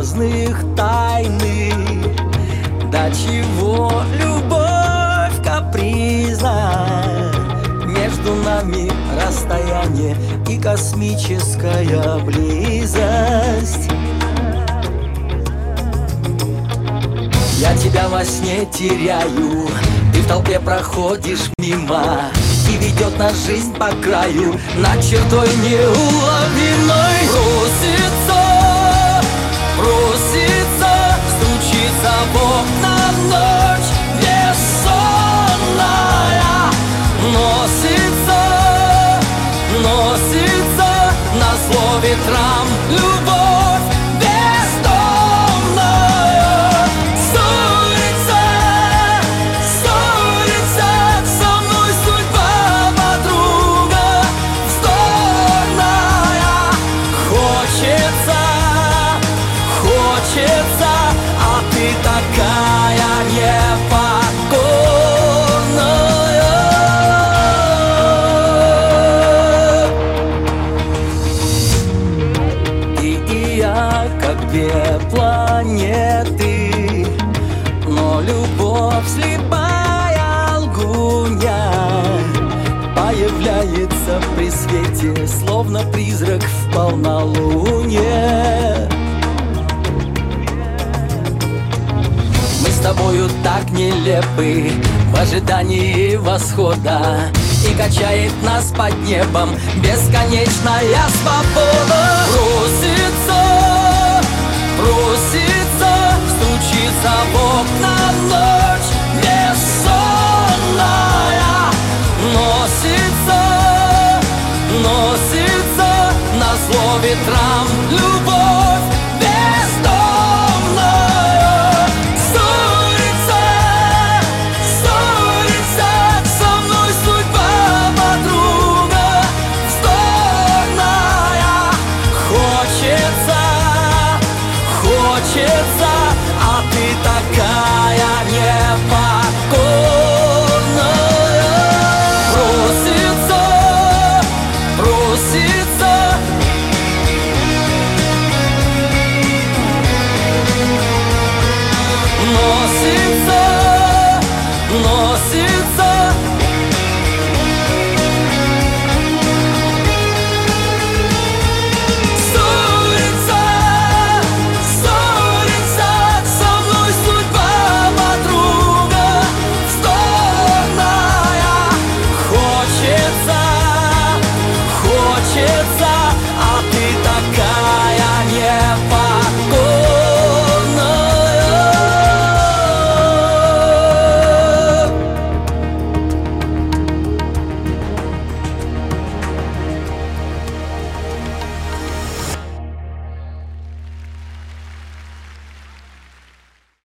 разных тайны. До чего любовь капризна, между нами расстояние и космическая близость. Я тебя во сне теряю, ты в толпе проходишь мимо, и ведет нас жизнь по краю над чертой неуловимой. Просится, просится, стучится в окна ночь бессонная. Носится, носится назло ветрам любовь бездомная. С улицы, со мной судьба подруга вздорная. Хочется, хочется, а ты такая непокорная. Ты и я, как две планеты, но любовь слепая лгунья появляется при свете, словно призрак в полнолуние. Мы с тобою так нелепы в ожидании восхода, и качает нас под небом бесконечная свобода. Просится, просится